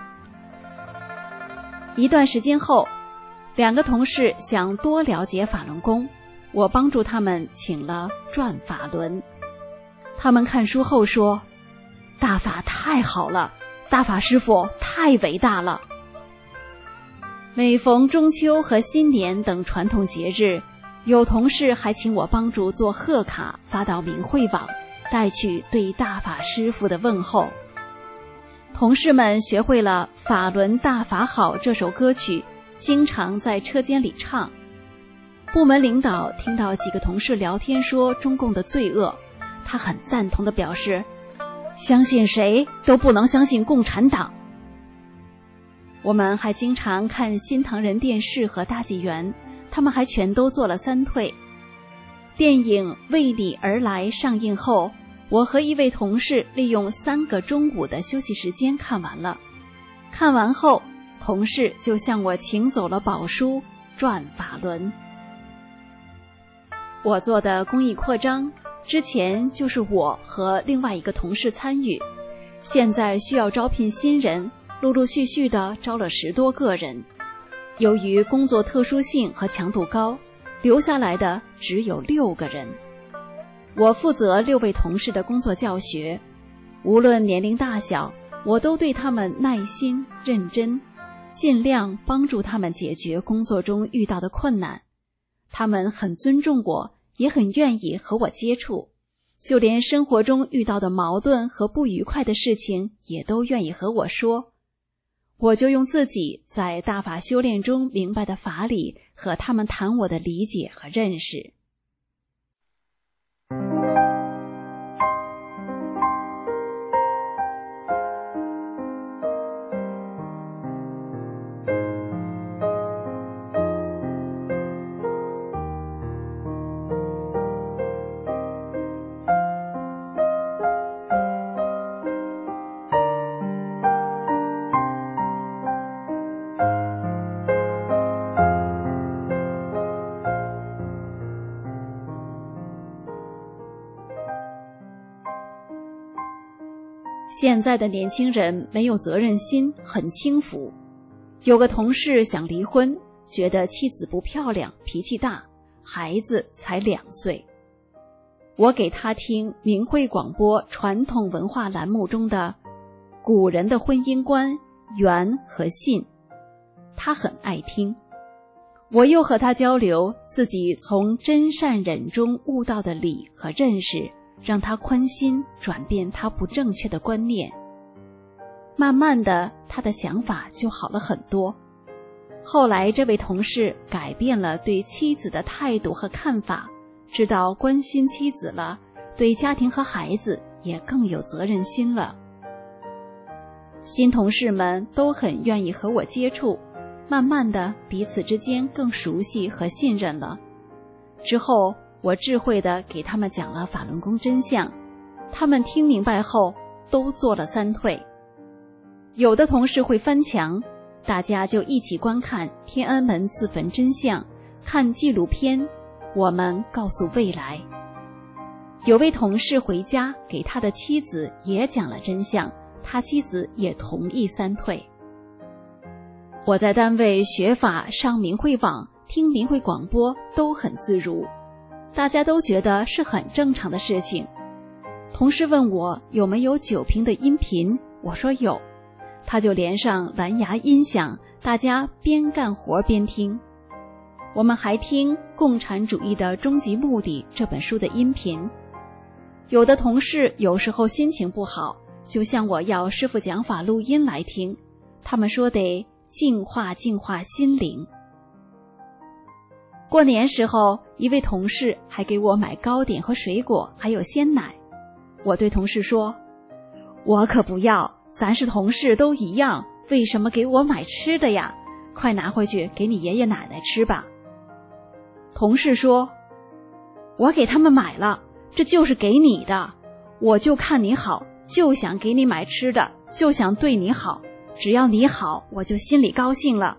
Speaker 8: 一段时间后，两个同事想多了解法轮功，我帮助他们请了转法轮。他们看书后说，大法太好了，大法师父太伟大了。每逢中秋和新年等传统节日，有同事还请我帮助做贺卡发到明慧网，带去对大法师父的问候。同事们学会了《法轮大法好》这首歌曲，经常在车间里唱。 部门领导听到几个同事聊天说中共的罪恶，他很赞同地表示，相信谁都不能相信共产党。我们还经常看新唐人电视和大纪元，他们还全都做了三退。电影《为你而来》上映后，我和一位同事利用三个中午的休息时间看完了。看完后，同事就向我请走了宝书《转法轮》。我做的公益扩张之前就是我和另外一个同事参与，现在需要招聘新人，陆陆续续的招了十多个人。由于工作特殊性和强度高，留下来的只有六个人。我负责六位同事的工作教学，无论年龄大小，我都对他们耐心认真，尽量帮助他们解决工作中遇到的困难。他们很尊重我，也很愿意和我接触，就连生活中遇到的矛盾和不愉快的事情也都愿意和我说。我就用自己在大法修炼中明白的法理和他们谈我的理解和认识。现在的年轻人没有责任心，很轻浮。有个同事想离婚，觉得妻子不漂亮，脾气大，孩子才两岁。我给他听明慧广播传统文化栏目中的古人的婚姻观缘和信，他很爱听。我又和他交流自己从真善忍中悟到的理和认识，让他宽心，转变他不正确的观念。慢慢的，他的想法就好了很多。后来这位同事改变了对妻子的态度和看法，知道关心妻子了，对家庭和孩子也更有责任心了。新同事们都很愿意和我接触，慢慢的彼此之间更熟悉和信任了。之后我智慧地给他们讲了法轮功真相，他们听明白后都做了三退。有的同事会翻墙，大家就一起观看天安门自焚真相，看纪录片，我们告诉未来。有位同事回家给他的妻子也讲了真相，他妻子也同意三退。我在单位学法，上明慧网，听明慧广播都很自如，大家都觉得是很正常的事情。同事问我有没有酒瓶的音频，我说有，他就连上蓝牙音响，大家边干活边听。我们还听《共产主义的终极目的》这本书的音频。有的同事有时候心情不好，就向我要师父讲法录音来听，他们说得净化净化心灵。过年时候，一位同事还给我买糕点和水果，还有鲜奶。我对同事说，我可不要，咱是同事都一样，为什么给我买吃的呀？快拿回去给你爷爷奶奶吃吧。同事说，我给他们买了，这就是给你的，我就看你好，就想给你买吃的，就想对你好，只要你好，我就心里高兴了。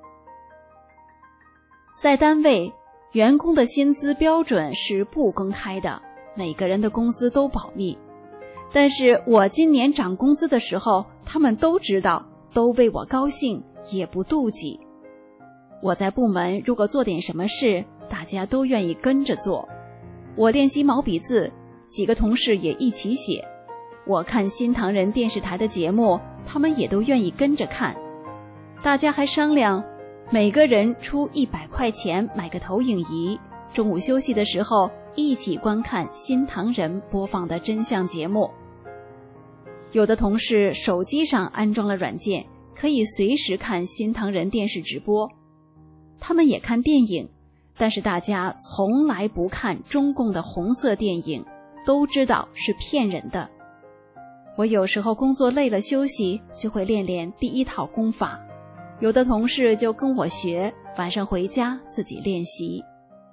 Speaker 8: 在单位，员工的薪资标准是不公开的，每个人的工资都保密。但是我今年涨工资的时候，他们都知道，都为我高兴，也不妒忌。我在部门如果做点什么事，大家都愿意跟着做。我练习毛笔字，几个同事也一起写。我看新唐人电视台的节目，他们也都愿意跟着看。大家还商量每个人出一百块钱买个投影仪，中午休息的时候一起观看新唐人播放的真相节目。有的同事手机上安装了软件，可以随时看新唐人电视直播。他们也看电影， 但是大家从来不看中共的红色电影，都知道是骗人的。我有时候工作累了休息，就会练练第一套功法，有的同事就跟我学，晚上回家自己练习。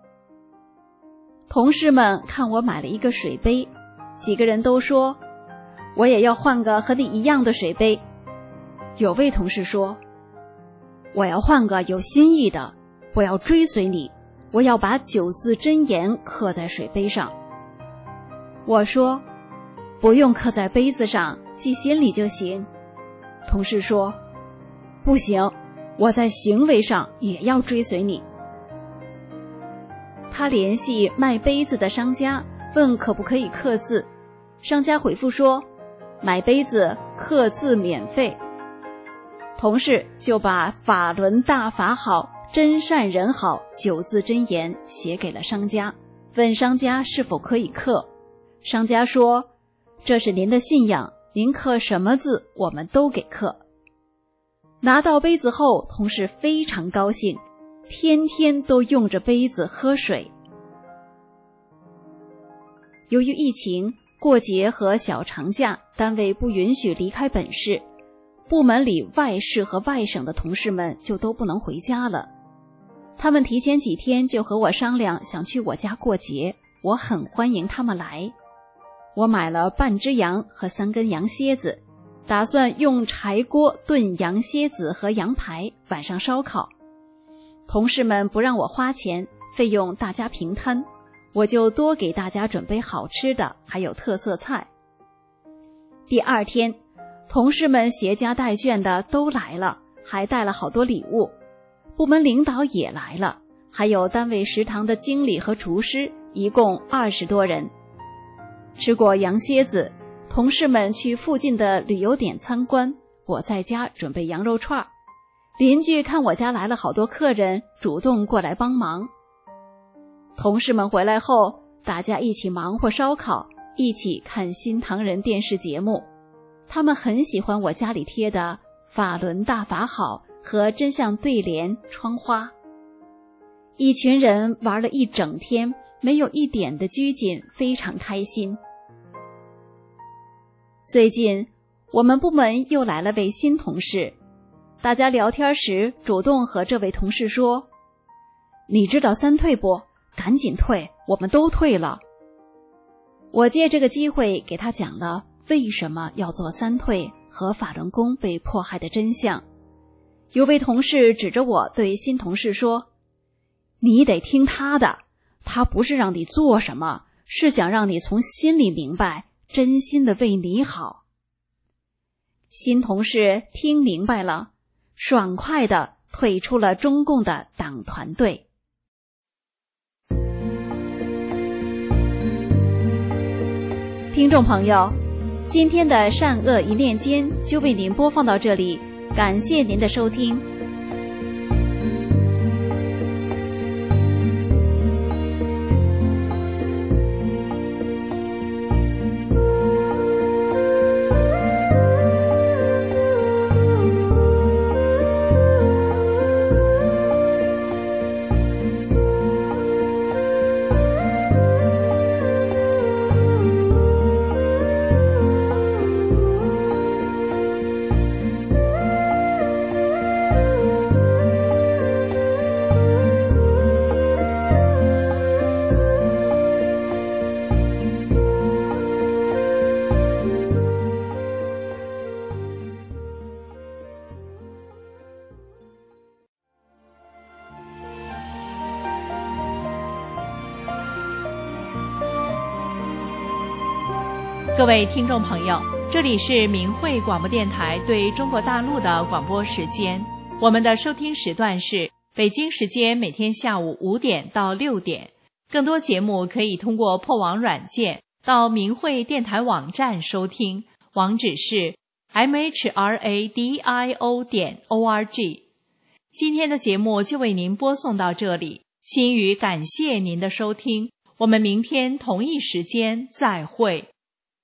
Speaker 8: 同事们看我买了一个水杯，几个人都说我也要换个和你一样的水杯。有位同事说，我要换个有新意的，我要追随你，我要把九字真言刻在水杯上。我说，不用刻在杯子上，记心里就行。同事说，不行，我在行为上也要追随你。他联系卖杯子的商家，问可不可以刻字，商家回复说，买杯子刻字免费。同事就把法轮大法好，真善人好九字真言写给了商家，问商家是否可以刻。商家说，这是您的信仰，您刻什么字我们都给刻。拿到杯子后，同事非常高兴，天天都用着杯子喝水。由于疫情，过节和小长假，单位不允许离开本市，部门里外市和外省的同事们就都不能回家了。他们提前几天就和我商量想去我家过节，我很欢迎他们来。我买了半只羊和三根羊蝎子，打算用柴锅炖羊蝎子和羊排，晚上烧烤。同事们不让我花钱，费用大家平摊，我就多给大家准备好吃的，还有特色菜。第二天，同事们携家带眷的都来了，还带了好多礼物。部门领导也来了，还有单位食堂的经理和厨师，一共二十多人。吃过羊蝎子，同事们去附近的旅游点参观，我在家准备羊肉串。邻居看我家来了好多客人，主动过来帮忙。同事们回来后，大家一起忙活烧烤，一起看新唐人电视节目。他们很喜欢我家里贴的法轮大法好和真相对联窗花。一群人玩了一整天，没有一点的拘谨，非常开心。最近我们部门又来了位新同事，大家聊天时主动和这位同事说，你知道三退不？赶紧退，我们都退了。我借这个机会给他讲了为什么要做三退和法轮功被迫害的真相。有位同事指着我对新同事说，你得听他的，他不是让你做什么，是想让你从心里明白，真心的为你好。新同事听明白了，爽快地退出了中共的党团队。听众朋友，今天的善恶一念间就为您播放到这里，感谢您的收听。
Speaker 3: 各位听众朋友，这里是明慧广播电台对中国大陆的广播时间。我们的收听时段是北京时间每天下午五点到六点。更多节目可以通过破网软件到明慧电台网站收听，网址是 m h r a d i o 点 o r g。今天的节目就为您播送到这里，心语感谢您的收听，我们明天同一时间再会。